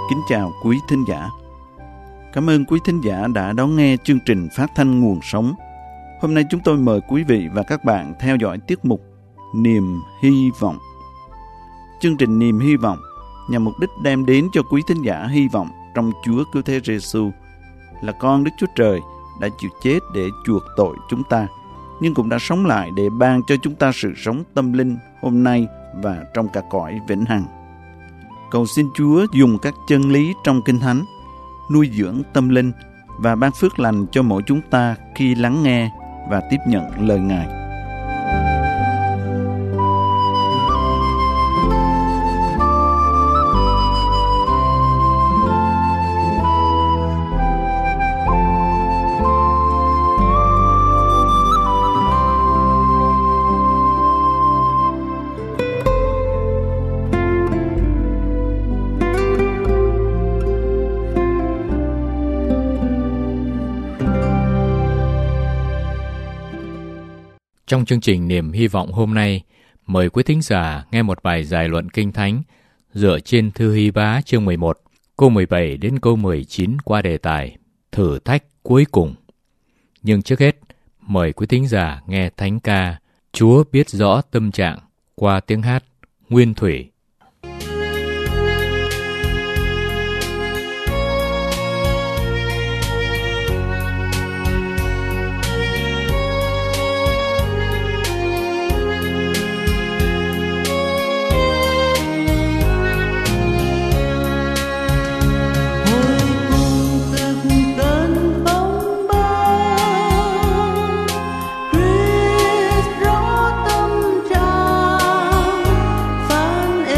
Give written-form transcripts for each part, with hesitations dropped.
Kính chào quý thính giả. Cảm ơn quý thính giả đã đón nghe chương trình phát thanh Nguồn Sống. Hôm nay chúng tôi mời quý vị và các bạn theo dõi tiết mục Niềm Hy Vọng. Chương trình Niềm Hy Vọng nhằm mục đích đem đến cho quý thính giả hy vọng trong Chúa Cứu Thế Giêsu là con Đức Chúa Trời đã chịu chết để chuộc tội chúng ta, nhưng cũng đã sống lại để ban cho chúng ta sự sống tâm linh hôm nay và trong cả cõi vĩnh hằng. Cầu xin Chúa dùng các chân lý trong Kinh Thánh nuôi dưỡng tâm linh và ban phước lành cho mỗi chúng ta khi lắng nghe và tiếp nhận lời Ngài. Trong chương trình Niềm Hy Vọng hôm nay, mời quý thính giả nghe một bài giải luận Kinh Thánh dựa trên Thư Hy-bá chương 11, câu 17 đến câu 19 qua đề tài Thử thách cuối cùng. Nhưng trước hết, mời quý thính giả nghe thánh ca Chúa biết rõ tâm trạng qua tiếng hát Nguyên Thủy. Hãy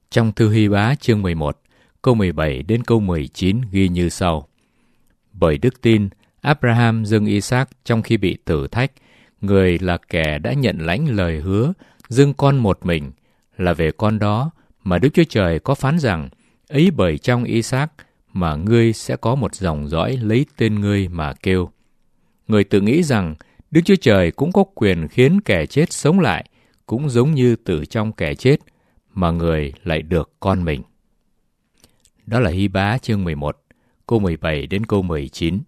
Trong Thư Hy-bá chương 11, câu 17 đến câu 19 ghi như sau. Bởi đức tin, Abraham dâng Isaac trong khi bị thử thách, người là kẻ đã nhận lãnh lời hứa, dâng con một mình, là về con đó mà Đức Chúa Trời có phán rằng, ấy bởi trong Isaac mà ngươi sẽ có một dòng dõi lấy tên ngươi mà kêu. Người tự nghĩ rằng Đức Chúa Trời cũng có quyền khiến kẻ chết sống lại, cũng giống như từ trong kẻ chết mà người lại được con mình. Đó là Hy-bá chương 11, câu 17 đến câu 19.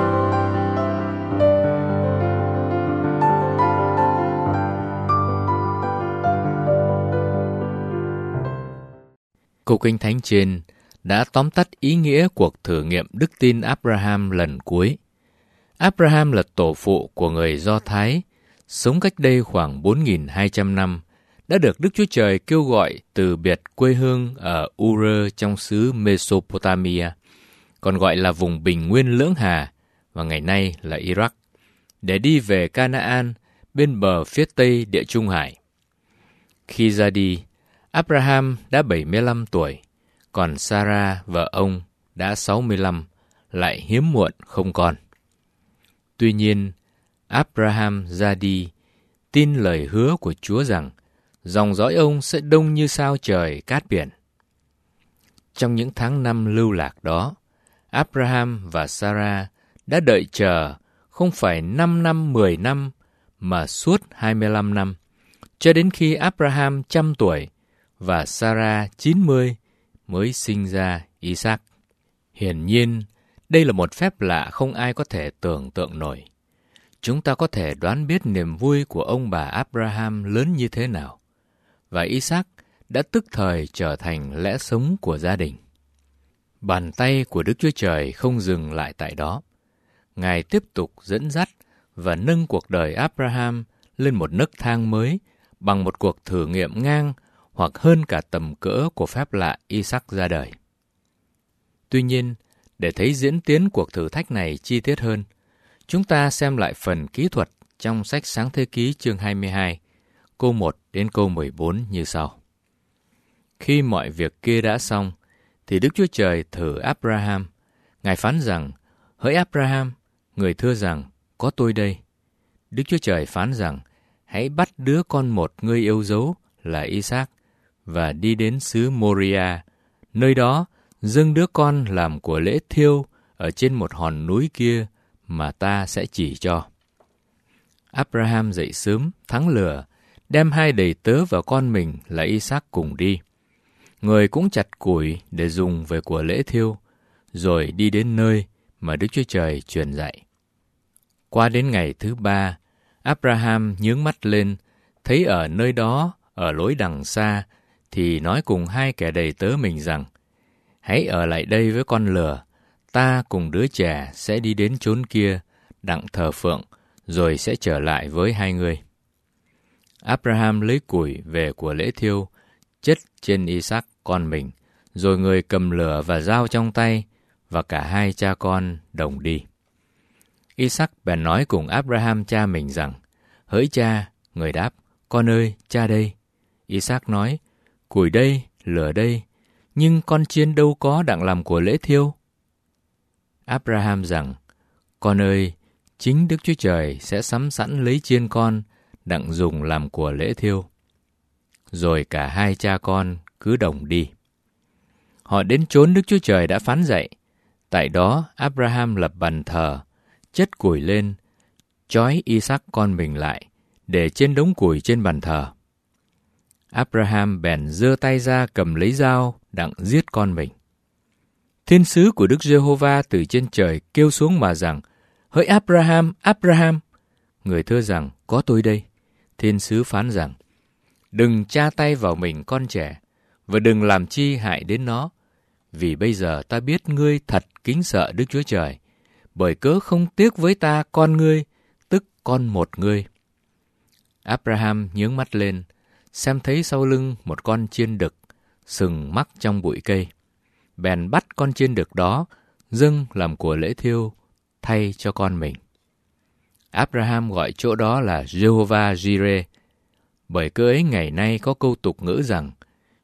Câu Kinh Thánh trên đã tóm tắt ý nghĩa cuộc thử nghiệm đức tin Abraham lần cuối. Abraham là tổ phụ của người Do Thái, sống cách đây khoảng 4.200 năm, đã được Đức Chúa Trời kêu gọi từ biệt quê hương ở Ur trong xứ Mesopotamia, còn gọi là vùng bình nguyên Lưỡng Hà, và ngày nay là Iraq, để đi về Canaan bên bờ phía tây Địa Trung Hải. Khi ra đi, Abraham đã 75 tuổi, còn Sarah, vợ ông, đã 65, lại hiếm muộn không con. Tuy nhiên, Abraham ra đi, tin lời hứa của Chúa rằng dòng dõi ông sẽ đông như sao trời cát biển. Trong những tháng năm lưu lạc đó, Abraham và Sarah đã đợi chờ không phải 5 năm, 10 năm, mà suốt 25 năm, cho đến khi Abraham 100 tuổi và Sarah 90 mới sinh ra Isaac. Hiển nhiên, đây là một phép lạ không ai có thể tưởng tượng nổi. Chúng ta có thể đoán biết niềm vui của ông bà Abraham lớn như thế nào, và Isaac đã tức thời trở thành lẽ sống của gia đình. Bàn tay của Đức Chúa Trời không dừng lại tại đó. Ngài tiếp tục dẫn dắt và nâng cuộc đời Abraham lên một nấc thang mới bằng một cuộc thử nghiệm ngang hoặc hơn cả tầm cỡ của phép lạ Isaac ra đời. Tuy nhiên, để thấy diễn tiến cuộc thử thách này chi tiết hơn, chúng ta xem lại phần kỹ thuật trong sách Sáng Thế Ký chương 22, câu 1 đến câu 14 như sau. Khi mọi việc kia đã xong, thì Đức Chúa Trời thử Abraham. Ngài phán rằng, hỡi Abraham, người thưa rằng, có tôi đây. Đức Chúa Trời phán rằng, hãy bắt đứa con một ngươi yêu dấu là Isaac và đi đến xứ Moria, nơi đó dâng đứa con làm của lễ thiêu ở trên một hòn núi kia mà ta sẽ chỉ cho. Abraham dậy sớm, thắng lửa, đem 2 đầy tớ và con mình là Isaac cùng đi. Người cũng chặt củi để dùng về của lễ thiêu, rồi đi đến nơi mà Đức Chúa Trời truyền dạy. Qua đến ngày thứ 3, Abraham nhướng mắt lên, thấy ở nơi đó, ở lối đằng xa, thì nói cùng 2 kẻ đầy tớ mình rằng, hãy ở lại đây với con lừa, ta cùng đứa trẻ sẽ đi đến chốn kia, đặng thờ phượng, rồi sẽ trở lại với 2 người. Abraham lấy củi về của lễ thiêu, chất trên Isaac con mình, rồi người cầm lửa và dao trong tay, và cả 2 cha con đồng đi. Isaac bèn nói cùng Abraham cha mình rằng, hỡi cha. Người đáp, con ơi, cha đây. Isaac nói, củi đây, lửa đây, nhưng con chiên đâu có đặng làm của lễ thiêu. Abraham rằng, con ơi, chính Đức Chúa Trời sẽ sắm sẵn lấy chiên con, đặng dùng làm của lễ thiêu. Rồi cả 2 cha con cứ đồng đi. Họ đến chốn Đức Chúa Trời đã phán dạy. Tại đó Abraham lập bàn thờ, chất củi lên, trói Isaac con mình lại, để trên đống củi trên bàn thờ. Abraham bèn giơ tay ra cầm lấy dao, đặng giết con mình. Thiên sứ của Đức Giê-hô-va từ trên trời kêu xuống mà rằng, hỡi Abraham, Abraham. Người thưa rằng, có tôi đây. Thiên sứ phán rằng, đừng tra tay vào mình con trẻ, và đừng làm chi hại đến nó, vì bây giờ ta biết ngươi thật kính sợ Đức Chúa Trời, bởi cớ không tiếc với ta con ngươi, tức con một ngươi. Abraham nhướng mắt lên, xem thấy sau lưng một con chiên đực, sừng mắc trong bụi cây. Bèn bắt con chiên đực đó, dâng làm của lễ thiêu, thay cho con mình. Abraham gọi chỗ đó là Jehovah Jireh, bởi cớ ấy ngày nay có câu tục ngữ rằng,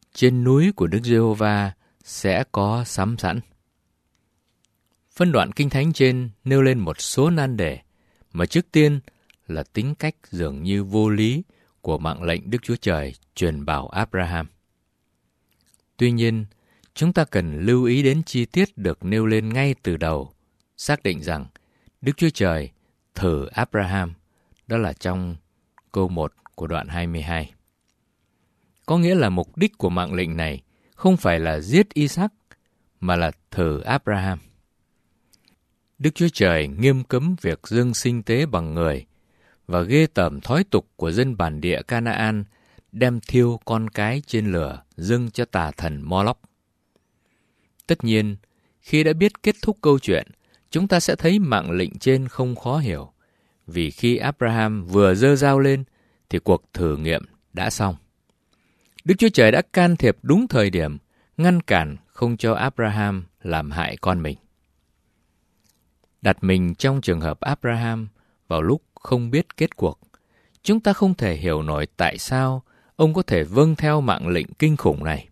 trên núi của Đức Giê-hô-va sẽ có sắm sẵn. Phân đoạn Kinh Thánh trên nêu lên một số nan đề, mà trước tiên là tính cách dường như vô lý của mạng lệnh Đức Chúa Trời truyền bảo Abraham. Tuy nhiên, chúng ta cần lưu ý đến chi tiết được nêu lên ngay từ đầu, xác định rằng Đức Chúa Trời thử Abraham, đó là trong câu 1 của đoạn 22. Có nghĩa là mục đích của mạng lệnh này không phải là giết Isaac, mà là thử Abraham. Đức Chúa Trời nghiêm cấm việc dâng sinh tế bằng người và ghê tởm thói tục của dân bản địa Canaan đem thiêu con cái trên lửa dâng cho tà thần Moloch. Tất nhiên, khi đã biết kết thúc câu chuyện, chúng ta sẽ thấy mạng lệnh trên không khó hiểu, vì khi Abraham vừa giơ dao lên thì cuộc thử nghiệm đã xong. Đức Chúa Trời đã can thiệp đúng thời điểm, ngăn cản không cho Abraham làm hại con mình. Đặt mình trong trường hợp Abraham vào lúc không biết kết cuộc, chúng ta không thể hiểu nổi tại sao ông có thể vâng theo mạng lệnh kinh khủng này.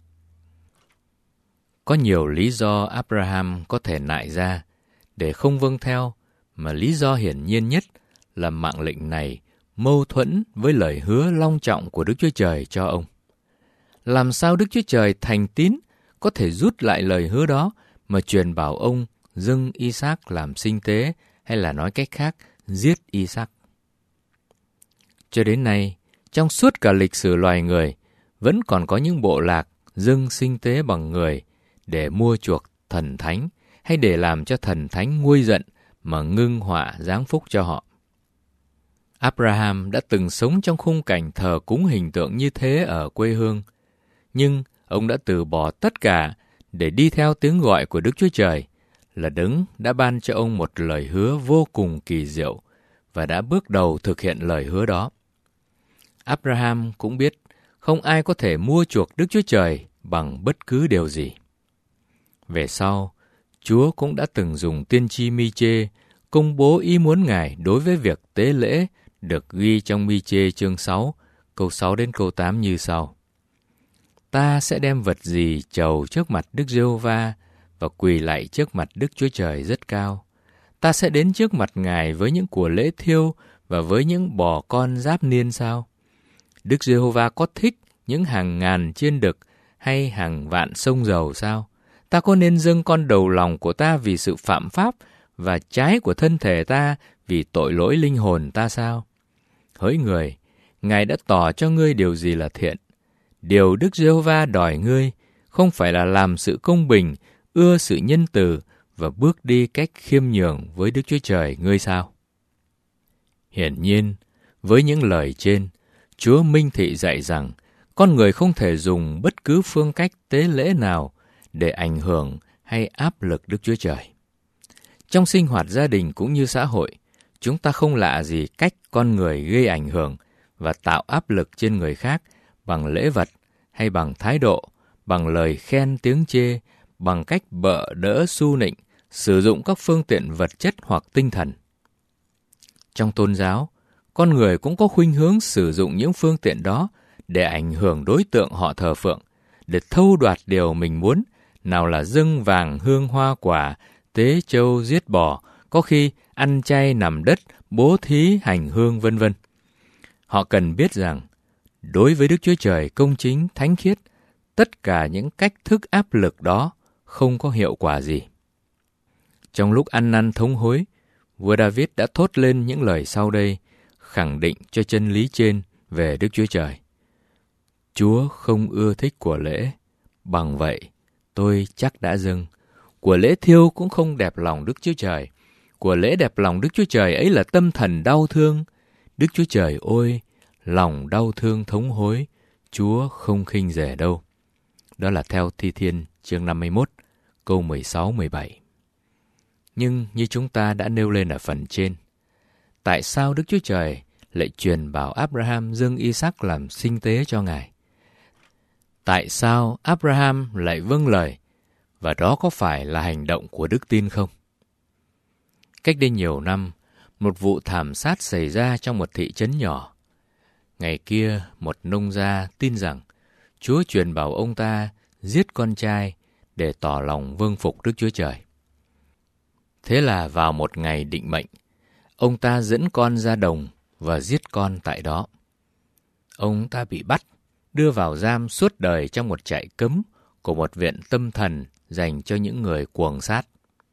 Có nhiều lý do Abraham có thể nại ra để không vâng theo, mà lý do hiển nhiên nhất là mạng lệnh này mâu thuẫn với lời hứa long trọng của Đức Chúa Trời cho ông. Làm sao Đức Chúa Trời thành tín có thể rút lại lời hứa đó mà truyền bảo ông dâng Isaac làm sinh tế, hay là nói cách khác, giết Isaac? Cho đến nay, trong suốt cả lịch sử loài người, vẫn còn có những bộ lạc dâng sinh tế bằng người để mua chuộc thần thánh, hay để làm cho thần thánh nguôi giận mà ngưng họa giáng phúc cho họ. Abraham đã từng sống trong khung cảnh thờ cúng hình tượng như thế ở quê hương, nhưng ông đã từ bỏ tất cả để đi theo tiếng gọi của Đức Chúa Trời, là Đấng đã ban cho ông một lời hứa vô cùng kỳ diệu và đã bước đầu thực hiện lời hứa đó. Abraham cũng biết không ai có thể mua chuộc Đức Chúa Trời bằng bất cứ điều gì. Về sau, Chúa cũng đã từng dùng tiên tri Mi-chê công bố ý muốn Ngài đối với việc tế lễ, được ghi trong Mi-chê chương 6, câu 6 đến câu 8 như sau. Ta sẽ đem vật gì chầu trước mặt Đức Giê-hô-va và quỳ lạy trước mặt Đức Chúa Trời rất cao. Ta sẽ đến trước mặt Ngài với những của lễ thiêu và với những bò con giáp niên sao? Đức Giê-hô-va có thích những hàng ngàn chiên đực hay hàng vạn sông dầu sao? Ta có nên dâng con đầu lòng của ta vì sự phạm pháp và trái của thân thể ta vì tội lỗi linh hồn ta sao? Hỡi người, Ngài đã tỏ cho ngươi điều gì là thiện. Điều Đức Giê-hô-va đòi ngươi không phải là làm sự công bình, ưa sự nhân từ và bước đi cách khiêm nhường với Đức Chúa Trời ngươi sao? Hiển nhiên, với những lời trên, Chúa minh thị dạy rằng con người không thể dùng bất cứ phương cách tế lễ nào để ảnh hưởng hay áp lực Đức Chúa Trời. Trong sinh hoạt gia đình cũng như xã hội, chúng ta không lạ gì cách con người gây ảnh hưởng và tạo áp lực trên người khác bằng lễ vật hay bằng thái độ, bằng lời khen tiếng chê, bằng cách bợ đỡ su nịnh, sử dụng các phương tiện vật chất hoặc tinh thần. Trong tôn giáo, con người cũng có khuynh hướng sử dụng những phương tiện đó để ảnh hưởng đối tượng họ thờ phượng, để thâu đoạt điều mình muốn, nào là dâng vàng hương hoa quả, tế trâu giết bò, có khi ăn chay nằm đất, bố thí hành hương vân vân. Họ cần biết rằng, đối với Đức Chúa Trời công chính, thánh khiết, tất cả những cách thức áp lực đó không có hiệu quả gì. Trong lúc ăn năn thống hối, vua David đã thốt lên những lời sau đây, khẳng định cho chân lý trên về Đức Chúa Trời. Chúa không ưa thích của lễ, bằng vậy tôi chắc đã dâng. Của lễ thiêu cũng không đẹp lòng Đức Chúa Trời. Của lễ đẹp lòng Đức Chúa Trời ấy là tâm thần đau thương. Đức Chúa Trời ôi, lòng đau thương thống hối, Chúa không khinh rẻ đâu. Đó là theo Thi Thiên chương 51, câu 16-17. Nhưng như chúng ta đã nêu lên ở phần trên, tại sao Đức Chúa Trời lại truyền bảo Abraham dâng Isaac làm sinh tế cho Ngài? Tại sao Abraham lại vâng lời? Và đó có phải là hành động của đức tin không? Cách đây nhiều năm, một vụ thảm sát xảy ra trong một thị trấn nhỏ. Ngày kia, một nông gia tin rằng Chúa truyền bảo ông ta giết con trai để tỏ lòng vâng phục Đức Chúa Trời. Thế là vào một ngày định mệnh, ông ta dẫn con ra đồng và giết con tại đó. Ông ta bị bắt, đưa vào giam suốt đời trong một trại cấm của một viện tâm thần dành cho những người cuồng sát.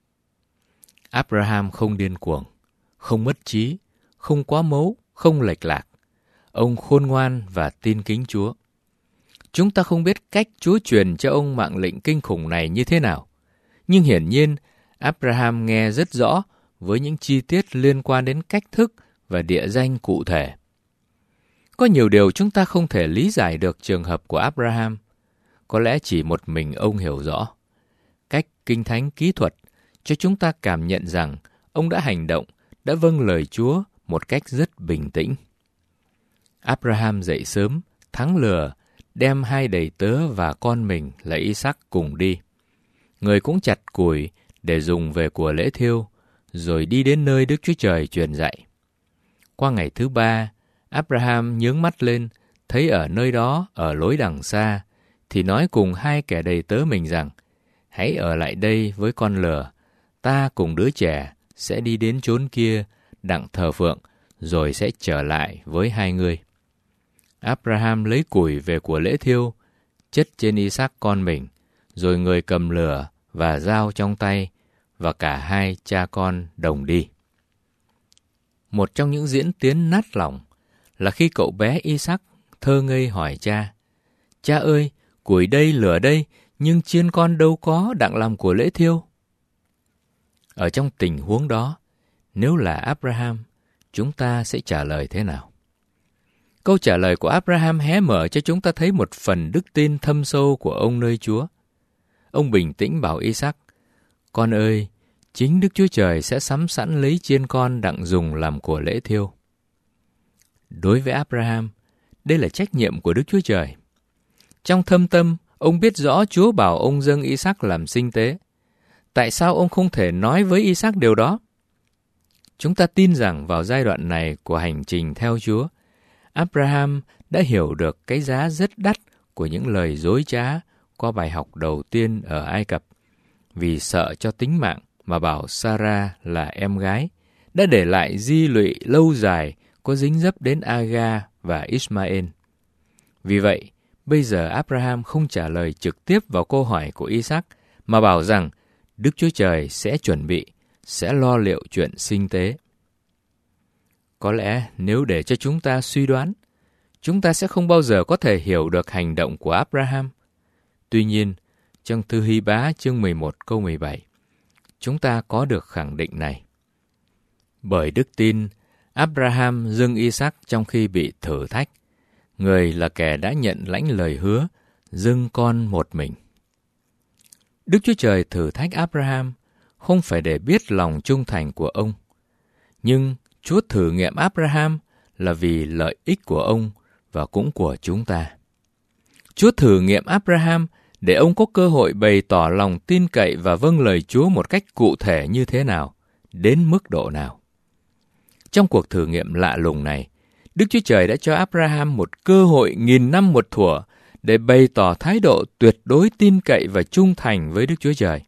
Abraham không điên cuồng, không mất trí, không quá mấu, không lệch lạc. Ông khôn ngoan và tin kính Chúa. Chúng ta không biết cách Chúa truyền cho ông mạng lệnh kinh khủng này như thế nào, nhưng hiển nhiên Abraham nghe rất rõ với những chi tiết liên quan đến cách thức và địa danh cụ thể. Có nhiều điều chúng ta không thể lý giải được trường hợp của Abraham. Có lẽ chỉ một mình ông hiểu rõ. Cách Kinh Thánh kỹ thuật cho chúng ta cảm nhận rằng ông đã hành động, đã vâng lời Chúa một cách rất bình tĩnh. Abraham dậy sớm, thắng lừa, đem 2 đầy tớ và con mình là Isaac cùng đi. Người cũng chặt củi để dùng về của lễ thiêu, rồi đi đến nơi Đức Chúa Trời truyền dạy. Qua ngày thứ 3, Abraham nhướng mắt lên, thấy ở nơi đó, ở lối đằng xa, thì nói cùng 2 kẻ đầy tớ mình rằng, hãy ở lại đây với con lừa, ta cùng đứa trẻ sẽ đi đến chốn kia, đặng thờ phượng, rồi sẽ trở lại với 2 người. Abraham lấy củi về của lễ thiêu, chất trên Isaac con mình, rồi người cầm lửa và dao trong tay, và cả 2 cha con đồng đi. Một trong những diễn tiến nát lòng là khi cậu bé Isaac thơ ngây hỏi cha, cha ơi, củi đây, lửa đây, nhưng chiên con đâu có đặng làm của lễ thiêu. Ở trong tình huống đó, nếu là Abraham, chúng ta sẽ trả lời thế nào? Câu trả lời của Abraham hé mở cho chúng ta thấy một phần đức tin thâm sâu của ông nơi Chúa. Ông bình tĩnh bảo Isaac, con ơi, chính Đức Chúa Trời sẽ sắm sẵn lấy chiên con đặng dùng làm của lễ thiêu. Đối với Abraham, đây là trách nhiệm của Đức Chúa Trời. Trong thâm tâm, ông biết rõ Chúa bảo ông dâng Isaac làm sinh tế. Tại sao ông không thể nói với Isaac điều đó? Chúng ta tin rằng vào giai đoạn này của hành trình theo Chúa, Abraham đã hiểu được cái giá rất đắt của những lời dối trá qua bài học đầu tiên ở Ai Cập. Vì sợ cho tính mạng mà bảo Sarah là em gái, đã để lại di lụy lâu dài có dính dấp đến Aga và Ismael. Vì vậy, bây giờ Abraham không trả lời trực tiếp vào câu hỏi của Isaac, mà bảo rằng Đức Chúa Trời sẽ chuẩn bị, sẽ lo liệu chuyện sinh tế. Có lẽ nếu để cho chúng ta suy đoán, chúng ta sẽ không bao giờ có thể hiểu được hành động của Abraham. Tuy nhiên, trong Thư Hy Bá chương 11 câu 17, chúng ta có được khẳng định này. Bởi đức tin, Abraham dâng Isaac trong khi bị thử thách. Người là kẻ đã nhận lãnh lời hứa, dâng con một mình. Đức Chúa Trời thử thách Abraham không phải để biết lòng trung thành của ông, nhưng Chúa thử nghiệm Abraham là vì lợi ích của ông và cũng của chúng ta. Chúa thử nghiệm Abraham để ông có cơ hội bày tỏ lòng tin cậy và vâng lời Chúa một cách cụ thể như thế nào, đến mức độ nào. Trong cuộc thử nghiệm lạ lùng này, Đức Chúa Trời đã cho Abraham một cơ hội 1000 năm một thuở để bày tỏ thái độ tuyệt đối tin cậy và trung thành với Đức Chúa Trời.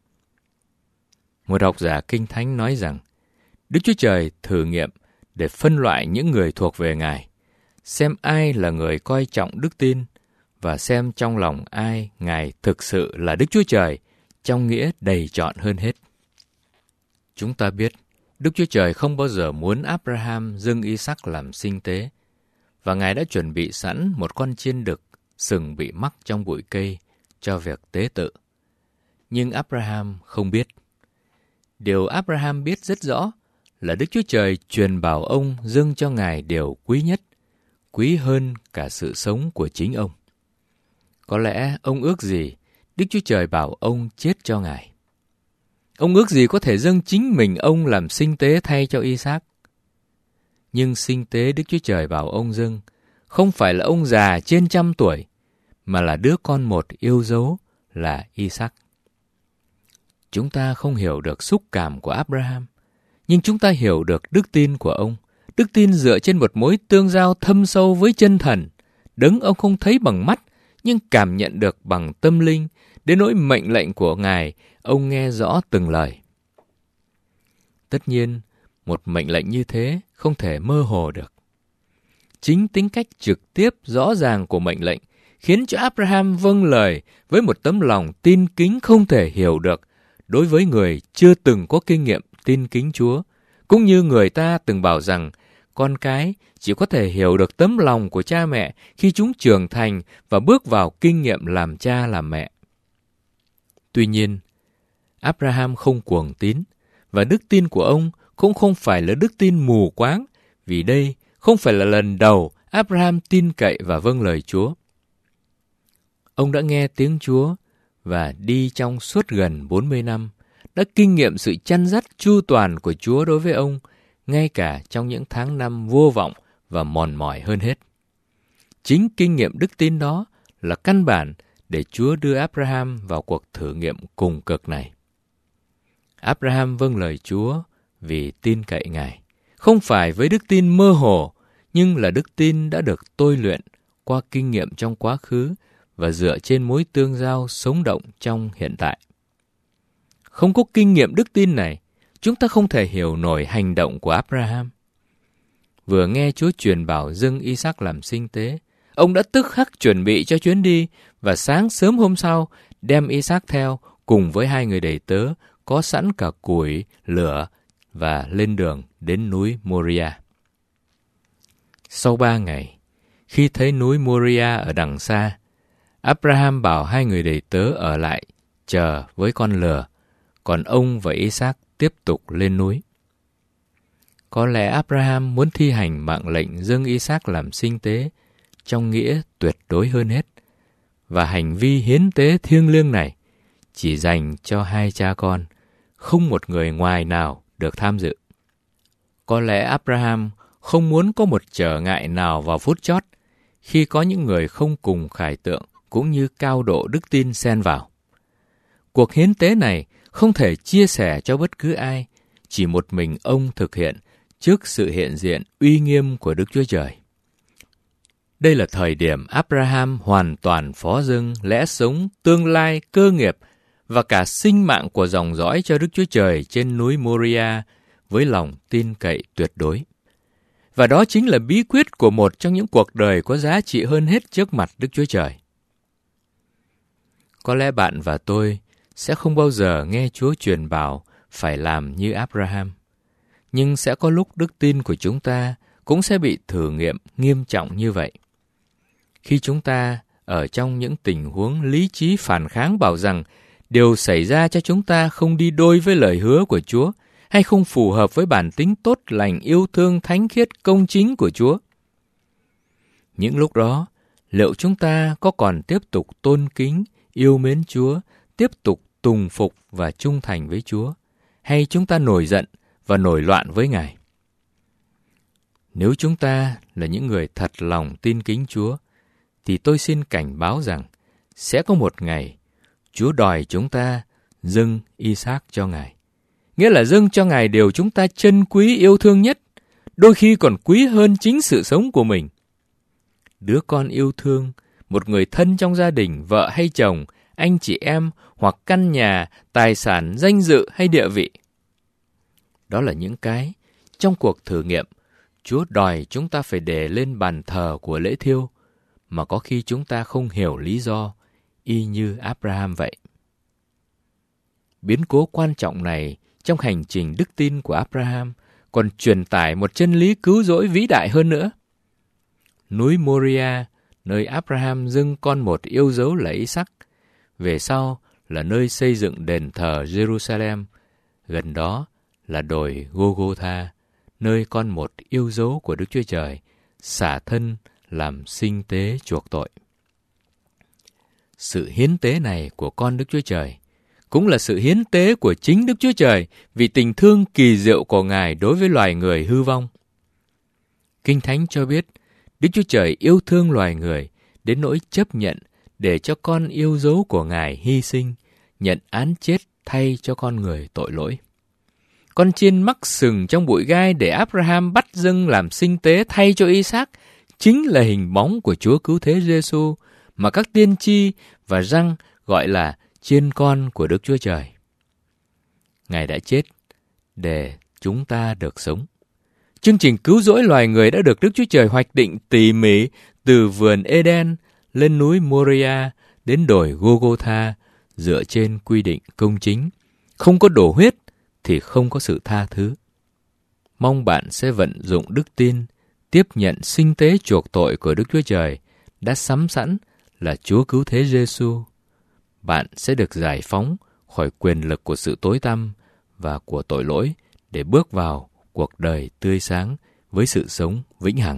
Một học giả Kinh Thánh nói rằng, Đức Chúa Trời thử nghiệm để phân loại những người thuộc về Ngài, xem ai là người coi trọng đức tin, và xem trong lòng ai Ngài thực sự là Đức Chúa Trời, trong nghĩa đầy trọn hơn hết. Chúng ta biết, Đức Chúa Trời không bao giờ muốn Abraham dâng Isaac làm sinh tế, và Ngài đã chuẩn bị sẵn một con chiên đực sừng bị mắc trong bụi cây cho việc tế tự. Nhưng Abraham không biết. Điều Abraham biết rất rõ là Đức Chúa Trời truyền bảo ông dâng cho Ngài điều quý nhất, quý hơn cả sự sống của chính ông. Có lẽ ông ước gì Đức Chúa Trời bảo ông chết cho Ngài. Ông ước gì có thể dâng chính mình ông làm sinh tế thay cho Isaac. Nhưng sinh tế Đức Chúa Trời bảo ông dâng không phải là ông già trên 100 tuổi, mà là đứa con một yêu dấu là Isaac. Chúng ta không hiểu được xúc cảm của Abraham, nhưng chúng ta hiểu được đức tin của ông. Đức tin dựa trên một mối tương giao thâm sâu với chân thần, đấng ông không thấy bằng mắt, nhưng cảm nhận được bằng tâm linh, đến nỗi mệnh lệnh của Ngài, ông nghe rõ từng lời. Tất nhiên, một mệnh lệnh như thế không thể mơ hồ được. Chính tính cách trực tiếp rõ ràng của mệnh lệnh khiến cho Abraham vâng lời với một tấm lòng tin kính không thể hiểu được đối với người chưa từng có kinh nghiệm tin kính Chúa, cũng như người ta từng bảo rằng con cái chỉ có thể hiểu được tấm lòng của cha mẹ khi chúng trưởng thành và bước vào kinh nghiệm làm cha làm mẹ. Tuy nhiên, Abraham không cuồng tín, và đức tin của ông cũng không phải là đức tin mù quáng, vì đây không phải là lần đầu Abraham tin cậy và vâng lời Chúa. Ông đã nghe tiếng Chúa và đi trong suốt gần 40 năm, đã kinh nghiệm sự chăn dắt chu toàn của Chúa đối với ông, ngay cả trong những tháng năm vô vọng và mòn mỏi hơn hết. Chính kinh nghiệm đức tin đó là căn bản để Chúa đưa Abraham vào cuộc thử nghiệm cùng cực này. Abraham vâng lời Chúa vì tin cậy Ngài, không phải với đức tin mơ hồ, nhưng là đức tin đã được tôi luyện qua kinh nghiệm trong quá khứ và dựa trên mối tương giao sống động trong hiện tại. Không có kinh nghiệm đức tin này, chúng ta không thể hiểu nổi hành động của Abraham. Vừa nghe Chúa truyền bảo dâng Isaac làm sinh tế, ông đã tức khắc chuẩn bị cho chuyến đi và sáng sớm hôm sau đem Isaac theo cùng với 2 người đầy tớ có sẵn cả củi, lửa và lên đường đến núi Moriah. Sau 3 ngày, khi thấy núi Moriah ở đằng xa, Abraham bảo 2 người đầy tớ ở lại chờ với con lừa, còn ông và Isaac tiếp tục lên núi. Có lẽ Abraham muốn thi hành mạng lệnh dâng Isaac làm sinh tế trong nghĩa tuyệt đối hơn hết, và hành vi hiến tế thiêng liêng này chỉ dành cho 2 cha con, không một người ngoài nào được tham dự. Có lẽ Abraham không muốn có một trở ngại nào vào phút chót khi có những người không cùng khải tượng cũng như cao độ đức tin xen vào. Cuộc hiến tế này không thể chia sẻ cho bất cứ ai, chỉ một mình ông thực hiện trước sự hiện diện uy nghiêm của Đức Chúa Trời. Đây là thời điểm Abraham hoàn toàn phó dâng lẽ sống, tương lai, cơ nghiệp và cả sinh mạng của dòng dõi cho Đức Chúa Trời trên núi Moriah với lòng tin cậy tuyệt đối. Và đó chính là bí quyết của một trong những cuộc đời có giá trị hơn hết trước mặt Đức Chúa Trời. Có lẽ bạn và tôi sẽ không bao giờ nghe Chúa truyền bảo phải làm như Abraham. Nhưng sẽ có lúc đức tin của chúng ta cũng sẽ bị thử nghiệm nghiêm trọng như vậy. Khi chúng ta ở trong những tình huống lý trí phản kháng bảo rằng điều xảy ra cho chúng ta không đi đôi với lời hứa của Chúa, hay không phù hợp với bản tính tốt lành, yêu thương, thánh khiết, công chính của Chúa. Những lúc đó, liệu chúng ta có còn tiếp tục tôn kính, yêu mến Chúa, tiếp tục tùng phục và trung thành với Chúa, hay chúng ta nổi giận và nổi loạn với Ngài? Nếu chúng ta là những người thật lòng tin kính Chúa, thì tôi xin cảnh báo rằng sẽ có một ngày Chúa đòi chúng ta dâng Isaac cho Ngài. Nghĩa là dâng cho Ngài điều chúng ta trân quý yêu thương nhất, đôi khi còn quý hơn chính sự sống của mình. Đứa con yêu thương, một người thân trong gia đình, vợ hay chồng, anh chị em, hoặc căn nhà, tài sản, danh dự hay địa vị. Đó là những cái trong cuộc thử nghiệm Chúa đòi chúng ta phải để lên bàn thờ của lễ thiêu, mà có khi chúng ta không hiểu lý do, y như Abraham vậy. Biến cố quan trọng này trong hành trình đức tin của Abraham còn truyền tải một chân lý cứu rỗi vĩ đại hơn nữa. Núi Moriah, nơi Abraham dâng con một yêu dấu là Isaac, về sau là nơi xây dựng đền thờ Jerusalem, gần đó là đồi Golgotha, nơi con một yêu dấu của Đức Chúa Trời, xả thân làm sinh tế chuộc tội. Sự hiến tế này của con Đức Chúa Trời cũng là sự hiến tế của chính Đức Chúa Trời vì tình thương kỳ diệu của Ngài đối với loài người hư vong. Kinh Thánh cho biết Đức Chúa Trời yêu thương loài người đến nỗi chấp nhận để cho con yêu dấu của Ngài hy sinh, nhận án chết thay cho con người tội lỗi. Con chiên mắc sừng trong bụi gai để Abraham bắt dâng làm sinh tế thay cho Isaac chính là hình bóng của Chúa Cứu Thế Giêsu mà các tiên tri và răng gọi là chiên con của Đức Chúa Trời. Ngài đã chết để chúng ta được sống. Chương trình cứu rỗi loài người đã được Đức Chúa Trời hoạch định tỉ mỉ từ vườn Eden lên núi Moria đến đồi Golgotha dựa trên quy định công chính. Không có đổ huyết thì không có sự tha thứ. Mong bạn sẽ vận dụng đức tin, tiếp nhận sinh tế chuộc tội của Đức Chúa Trời đã sắm sẵn là Chúa Cứu Thế Giêsu. Bạn sẽ được giải phóng khỏi quyền lực của sự tối tăm và của tội lỗi để bước vào cuộc đời tươi sáng với sự sống vĩnh hằng.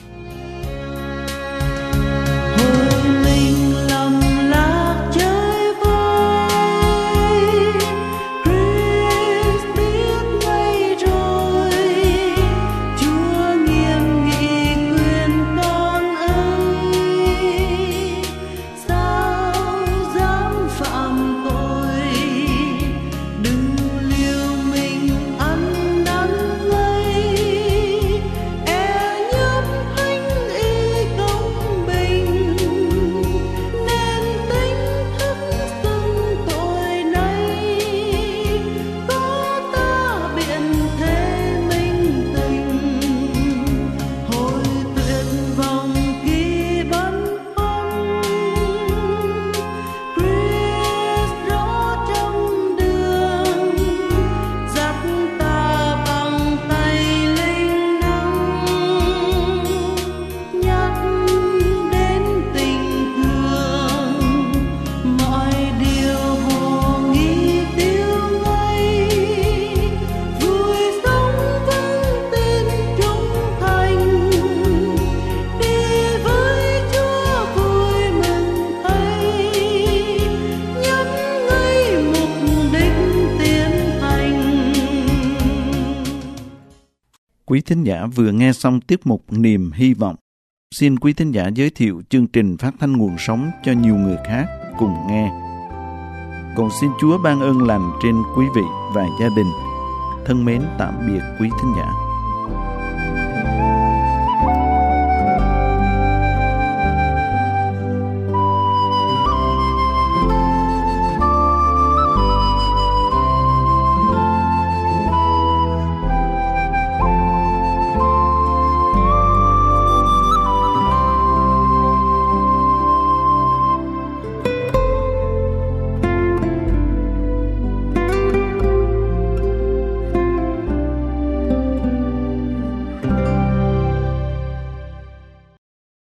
Quý thính giả vừa nghe xong tiết mục Niềm Hy Vọng. Xin quý thính giả giới thiệu chương trình phát thanh nguồn sống cho nhiều người khác cùng nghe. Cầu xin Chúa ban ơn lành trên quý vị và gia đình. Thân mến tạm biệt quý thính giả.